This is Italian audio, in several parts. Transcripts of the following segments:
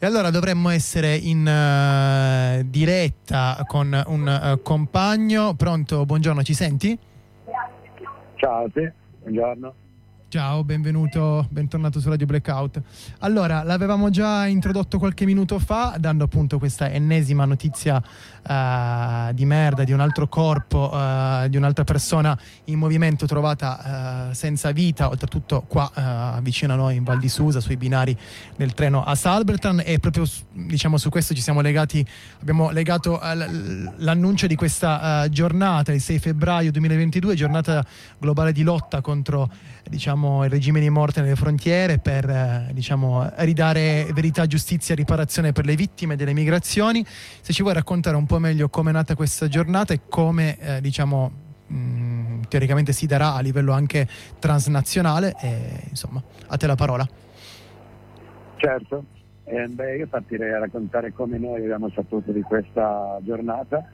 E allora dovremmo essere in diretta con un compagno. Pronto, buongiorno, ci senti? Ciao, sì, buongiorno. Ciao, benvenuto, bentornato su Radio Blackout. Allora, l'avevamo già introdotto qualche minuto fa, dando appunto questa ennesima notizia di merda di un altro corpo, di un'altra persona in movimento trovata senza vita, oltretutto qua vicino a noi in Val di Susa, sui binari del treno a Salbertran, e proprio diciamo su questo ci siamo legati, abbiamo legato l'annuncio di questa giornata, il 6 febbraio 2022, giornata globale di lotta contro il regime di morte nelle frontiere, per ridare verità, giustizia e riparazione per le vittime delle migrazioni. Se ci vuoi raccontare un po' meglio come è nata questa giornata e come teoricamente si darà a livello anche transnazionale, insomma, a te la parola. Certo, io partirei a raccontare come noi abbiamo saputo di questa giornata.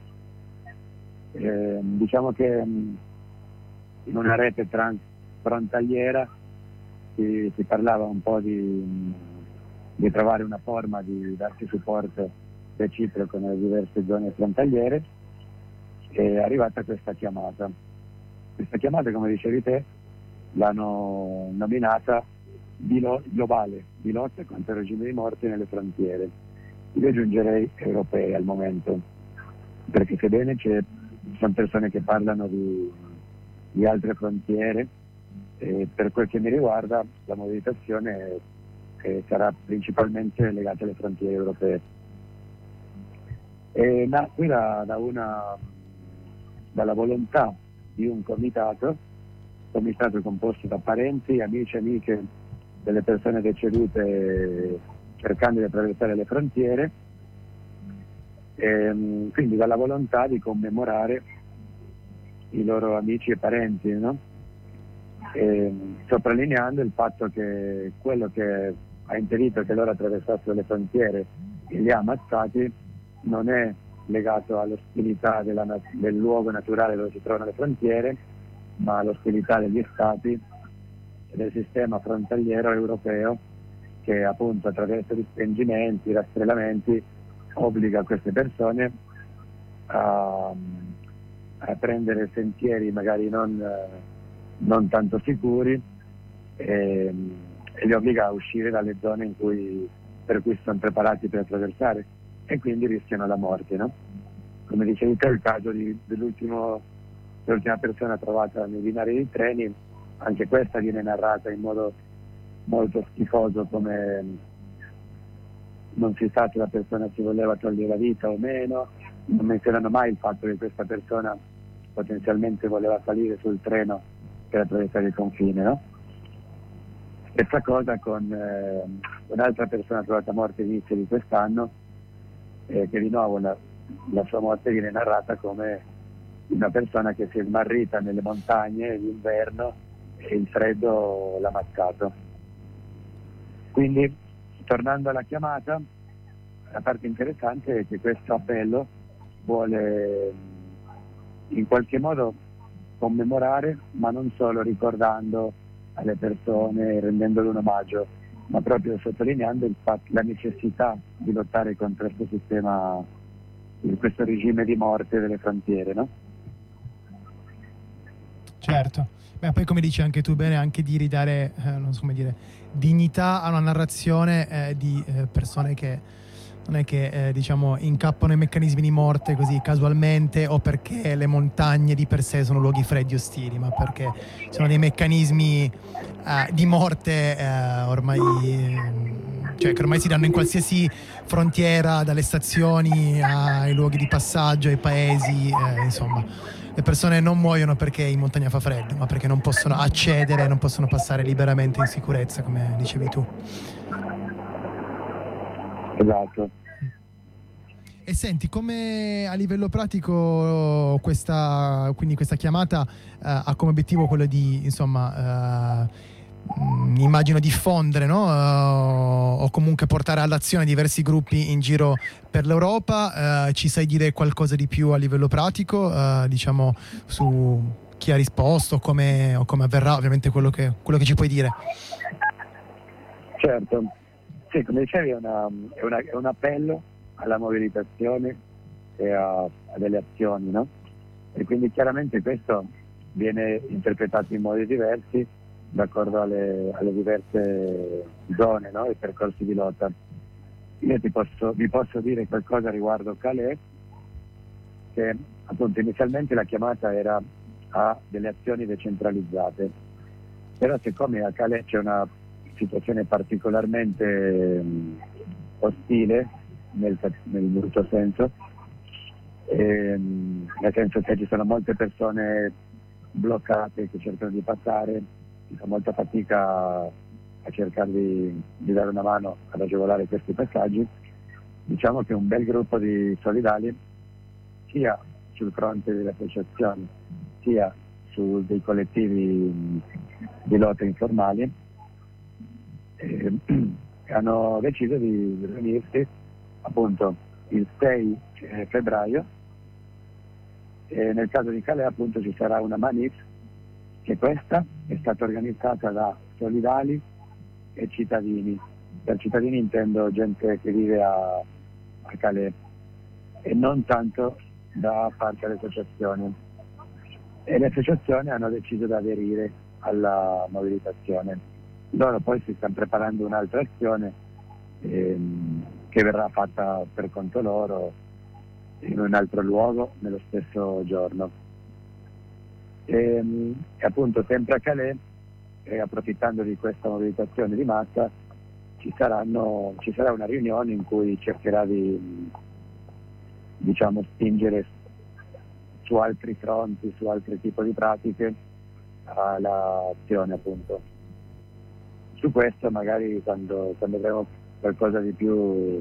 Diciamo che in una rete transfrontaliera si parlava un po' di trovare una forma di darsi supporto reciproco nelle diverse zone frontaliere. È arrivata questa chiamata. Questa chiamata, come dicevi te, l'hanno nominata globale di lotta contro il regime di morte nelle frontiere. Io aggiungerei europee al momento, perché sebbene ci sono persone che parlano di altre frontiere, per quel che mi riguarda la mobilitazione sarà principalmente legata alle frontiere europee. Qui dalla volontà di un comitato composto da parenti, amici, amiche delle persone decedute cercando di attraversare le frontiere, quindi dalla volontà di commemorare i loro amici e parenti, no? Sottolineando il fatto che quello che ha impedito che loro attraversassero le frontiere e li ha ammazzati non è legato all'ostilità del luogo naturale dove si trovano le frontiere, ma all'ostilità degli stati e del sistema frontaliero europeo, che appunto attraverso respingimenti, rastrellamenti obbliga queste persone a prendere sentieri magari non tanto sicuri, e li obbliga a uscire dalle zone per cui sono preparati per attraversare, e quindi rischiano la morte, no? Come dicevi te, il caso dell'ultima persona trovata nei binari dei treni, anche questa viene narrata in modo molto schifoso, come non si sa se la persona si voleva togliere la vita o meno, non menzionano mai il fatto che questa persona potenzialmente voleva salire sul treno per attraversare il confine, no? Stessa cosa con un'altra persona trovata morta all'inizio di quest'anno, che di nuovo la sua morte viene narrata come una persona che si è smarrita nelle montagne d'inverno e il freddo l'ha ammazzato. Quindi, tornando alla chiamata, la parte interessante è che questo appello vuole in qualche modo commemorare, ma non solo ricordando alle persone, rendendole un omaggio, ma proprio sottolineando la necessità di lottare contro questo sistema, questo regime di morte delle frontiere, no? Certo. Beh, poi come dici anche tu bene, anche di ridare, non so come dire, dignità a una narrazione di persone che non è che incappano in meccanismi di morte così casualmente, o perché le montagne di per sé sono luoghi freddi e ostili, ma perché sono dei meccanismi di morte ormai, che ormai si danno in qualsiasi frontiera, dalle stazioni ai luoghi di passaggio, ai paesi, insomma. Le persone non muoiono perché in montagna fa freddo, ma perché non possono accedere, non possono passare liberamente in sicurezza, come dicevi tu. Esatto. E senti, come a livello pratico questa chiamata ha come obiettivo quello di, immagino, diffondere, no? O comunque portare all'azione diversi gruppi in giro per l'Europa. Ci sai dire qualcosa di più a livello pratico, su chi ha risposto o come avverrà, ovviamente quello che ci puoi dire? Certo. Sì, come dicevi è un appello alla mobilitazione e a delle azioni, no? E quindi chiaramente questo viene interpretato in modi diversi d'accordo alle diverse zone, no? I percorsi di lotta. Io vi posso dire qualcosa riguardo Calais, che appunto inizialmente la chiamata era a delle azioni decentralizzate, però siccome a Calais c'è una situazione particolarmente ostile nel brutto senso, nel senso che ci sono molte persone bloccate che cercano di passare, si fa molta fatica a cercare di dare una mano ad agevolare questi passaggi. Diciamo che un bel gruppo di solidali, sia sul fronte delle associazioni sia su dei collettivi di lotta informali, hanno deciso di riunirsi appunto il 6 febbraio, e nel caso di Calais appunto ci sarà una manif, che questa è stata organizzata da solidali e cittadini. Per cittadini intendo gente che vive a Calais e non tanto da parte delle associazioni, e le associazioni hanno deciso di aderire alla mobilitazione. Loro poi si stanno preparando un'altra azione che verrà fatta per conto loro in un altro luogo nello stesso giorno. E appunto sempre a Calais, approfittando di questa mobilitazione di massa, ci sarà una riunione in cui cercherà di spingere su altri fronti, su altri tipi di pratiche all'azione appunto. Su questo magari quando avremo qualcosa di più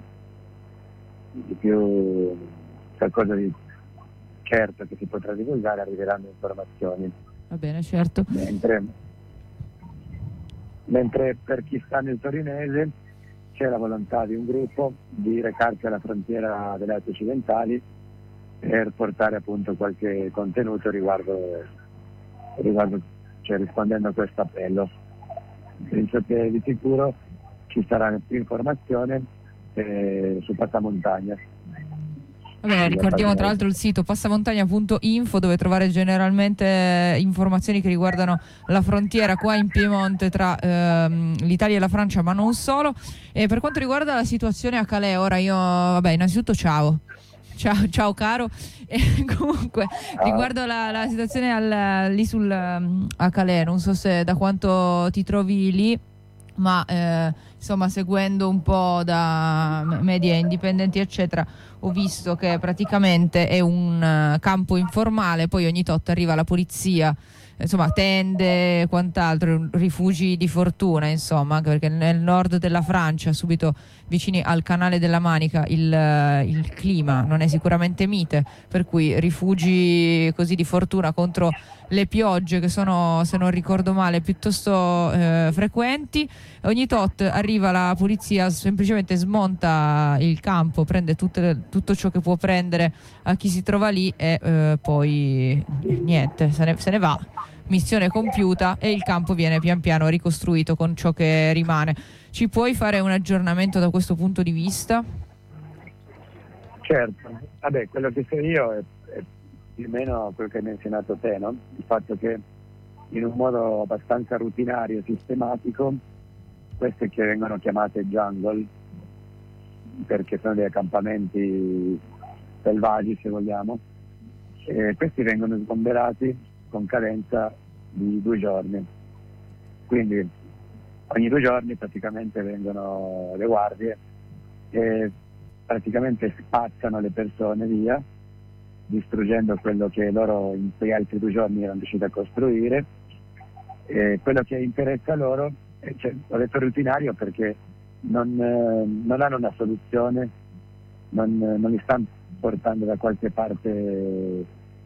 qualcosa di certo che si potrà divulgare, arriveranno informazioni. Va bene, certo. Mentre per chi sta nel torinese c'è la volontà di un gruppo di recarsi alla frontiera delle Alpi occidentali per portare appunto qualche contenuto riguardo cioè rispondendo a questo appello. Penso che di sicuro ci sarà più informazione su Passamontagna. Vabbè, ricordiamo tra l'altro il sito passamontagna.info, dove trovare generalmente informazioni che riguardano la frontiera qua in Piemonte tra l'Italia e la Francia, ma non solo. E per quanto riguarda la situazione a Calais, ora innanzitutto ciao caro, e comunque riguardo la situazione lì a Calais, non so se da quanto ti trovi lì, ma insomma seguendo un po' da media indipendenti eccetera, ho visto che praticamente è un campo informale, poi ogni tot arriva la polizia, insomma tende, quant'altro, rifugi di fortuna, insomma, anche perché nel nord della Francia, subito vicini al canale della Manica, il clima non è sicuramente mite, per cui rifugi così di fortuna contro le piogge che sono, se non ricordo male, piuttosto frequenti. Ogni tot arriva la polizia, semplicemente smonta il campo, prende tutto ciò che può prendere a chi si trova lì e poi niente, se ne va. Missione compiuta e il campo viene pian piano ricostruito con ciò che rimane. Ci puoi fare un aggiornamento da questo punto di vista? Certo, quello che so io è più o meno quello che hai menzionato te, no? Il fatto che in un modo abbastanza rutinario e sistematico queste che vengono chiamate jungle, perché sono degli accampamenti selvaggi se vogliamo, questi vengono sgomberati con cadenza di 2 giorni, quindi ogni 2 giorni praticamente vengono le guardie e praticamente spazzano le persone via, distruggendo quello che loro in quei altri 2 giorni erano riusciti a costruire. Quello che interessa a loro, ho detto rutinario perché non hanno una soluzione, non li stanno portando da qualche parte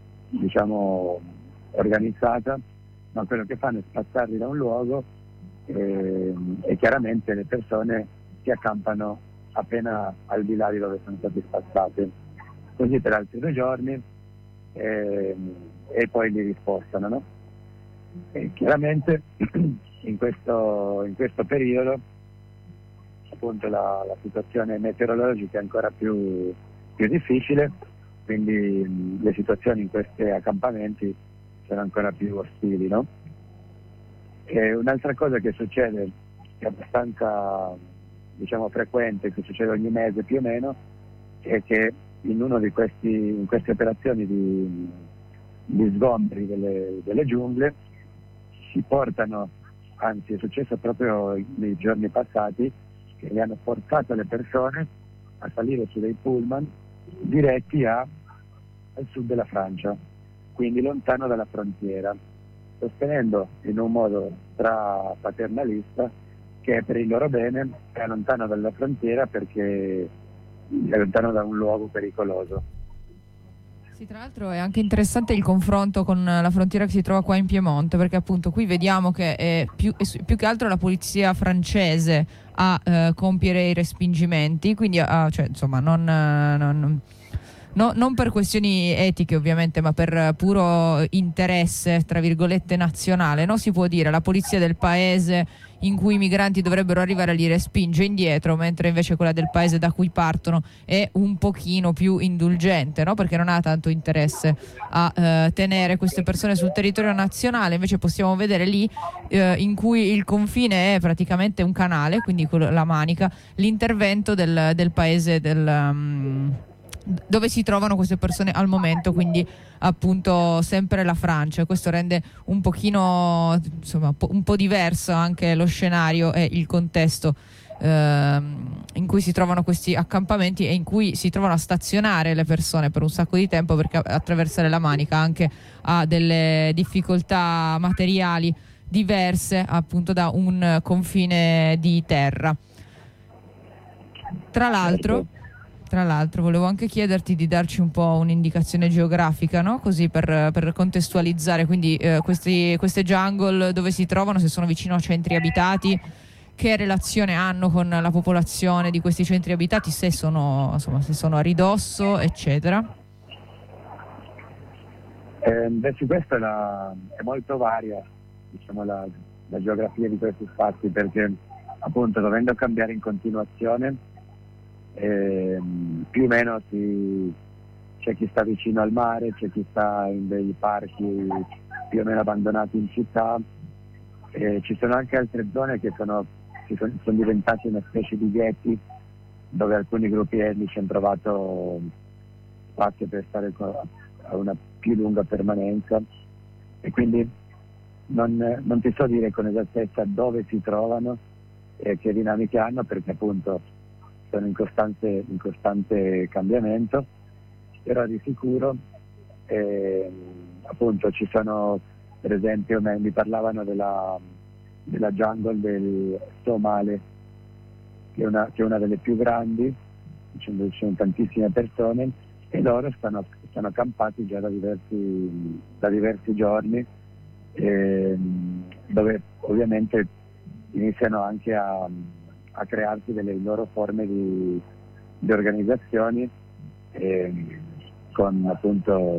organizzata, ma quello che fanno è spazzarli da un luogo e chiaramente le persone si accampano appena al di là di dove sono stati spazzati, così per altri 2 giorni e poi li rispostano, no? E chiaramente in questo periodo appunto la situazione meteorologica è ancora più difficile, quindi le situazioni in questi accampamenti sono ancora più ostili, no? E un'altra cosa che succede, che è abbastanza frequente, che succede ogni mese più o meno, è che in queste operazioni di sgombri delle giungle si portano, anzi è successo proprio nei giorni passati, che le hanno portato le persone a salire su dei pullman diretti al sud della Francia, quindi lontano dalla frontiera, sostenendo in un modo paternalista che è per il loro bene, è lontano dalla frontiera perché è lontano da un luogo pericoloso. Sì, tra l'altro è anche interessante il confronto con la frontiera che si trova qua in Piemonte, perché appunto qui vediamo che è più che altro la polizia francese a compiere i respingimenti, quindi cioè, insomma non per questioni etiche ovviamente, ma per puro interesse, tra virgolette, nazionale, no? Si può dire, la polizia del paese in cui i migranti dovrebbero arrivare li respinge indietro, mentre invece quella del paese da cui partono è un pochino più indulgente, no? Perché non ha tanto interesse a tenere queste persone sul territorio nazionale. Invece possiamo vedere lì in cui il confine è praticamente un canale, quindi la Manica, l'intervento del paese dove si trovano queste persone al momento, quindi appunto sempre la Francia. Questo rende un pochino, insomma, un po' diverso anche lo scenario e il contesto in cui si trovano questi accampamenti e in cui si trovano a stazionare le persone per un sacco di tempo, perché attraversare la Manica anche ha delle difficoltà materiali diverse appunto da un confine di terra. Tra l'altro volevo anche chiederti di darci un po' un'indicazione geografica, no? Così per contestualizzare, quindi queste jungle dove si trovano, se sono vicino a centri abitati, che relazione hanno con la popolazione di questi centri abitati, se sono a ridosso, eccetera. Su questo è molto varia, la geografia di questi spazi, perché appunto dovendo cambiare in continuazione, più o meno c'è chi sta vicino al mare, c'è chi sta in dei parchi più o meno abbandonati in città, ci sono anche altre zone che sono diventate una specie di ghetti, dove alcuni gruppi etnici hanno trovato spazio per stare a una più lunga permanenza, e quindi non ti so dire con esattezza dove si trovano e che dinamiche hanno, perché appunto sono in costante cambiamento, però di sicuro appunto ci sono, per esempio mi parlavano della jungle del Somale, che è una delle più grandi, ci sono tantissime persone e loro stanno accampati già da diversi giorni, dove ovviamente iniziano anche a crearsi delle loro forme di organizzazioni, con appunto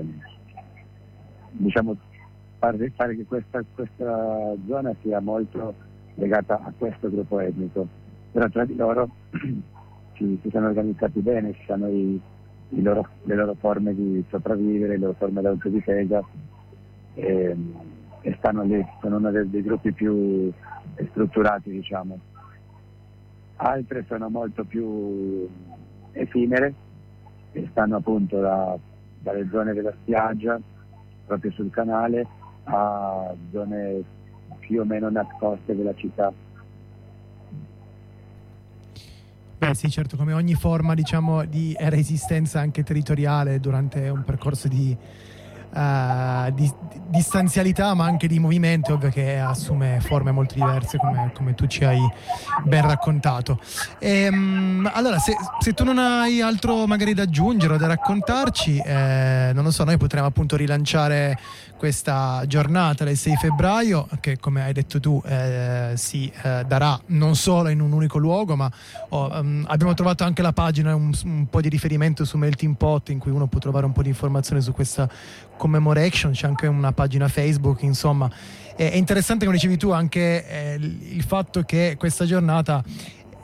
fare che questa zona sia molto legata a questo gruppo etnico, però tra di loro si sono organizzati bene, ci sono le loro forme di sopravvivere, le loro forme di autodifesa, e stanno lì, sono uno dei gruppi più strutturati, diciamo. Altre sono molto più effimere e stanno appunto dalle zone della spiaggia, proprio sul canale, a zone più o meno nascoste della città. Beh sì, certo, come ogni forma di resistenza anche territoriale durante un percorso di distanzialità, ma anche di movimento, ovvio che assume forme molto diverse, come tu ci hai ben raccontato. Allora, se tu non hai altro magari da aggiungere o da raccontarci, non lo so, noi potremmo appunto rilanciare questa giornata del 6 febbraio che, come hai detto tu, si darà non solo in un unico luogo, ma abbiamo trovato anche la pagina, un po' di riferimento su Melting Pot, in cui uno può trovare un po' di informazioni su questa commemoration. C'è anche una pagina Facebook, insomma. È interessante, come dicevi tu, anche il fatto che questa giornata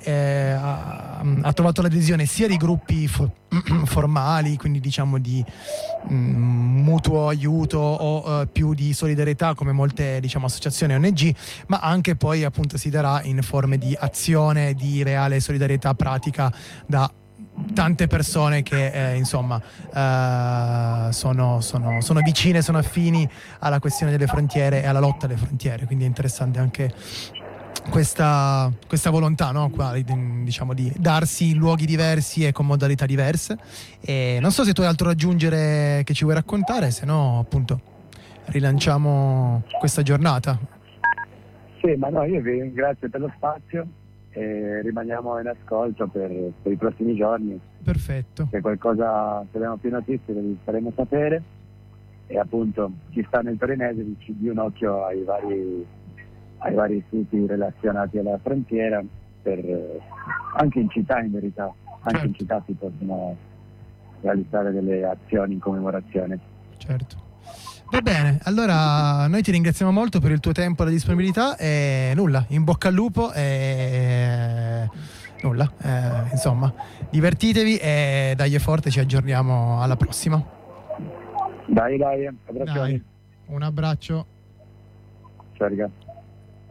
ha trovato l'adesione sia di gruppi formali, quindi diciamo di mutuo aiuto o più di solidarietà come molte diciamo associazioni ONG, ma anche poi appunto si darà in forme di azione di reale solidarietà pratica da tante persone che insomma sono vicine, sono affini alla questione delle frontiere e alla lotta alle frontiere, quindi è interessante anche questa volontà, no? Qua, diciamo di darsi in luoghi diversi e con modalità diverse. E non so se tu hai altro da aggiungere che ci vuoi raccontare, se no appunto rilanciamo questa giornata. Sì, ma no, io vi ringrazio per lo spazio e rimaniamo in ascolto per i prossimi giorni. Perfetto. Se qualcosa, se abbiamo più notizie vi faremo sapere, e appunto chi sta nel torinese di un occhio ai vari siti relazionati alla frontiera, anche in città in verità, anche certo. In città si possono realizzare delle azioni in commemorazione. Certo. Va bene, allora noi ti ringraziamo molto per il tuo tempo e la disponibilità e nulla, in bocca al lupo e nulla, insomma, divertitevi e dai forte, ci aggiorniamo alla prossima. Dai, abbraccioni. Dai, un abbraccio. Ciao ragazzi.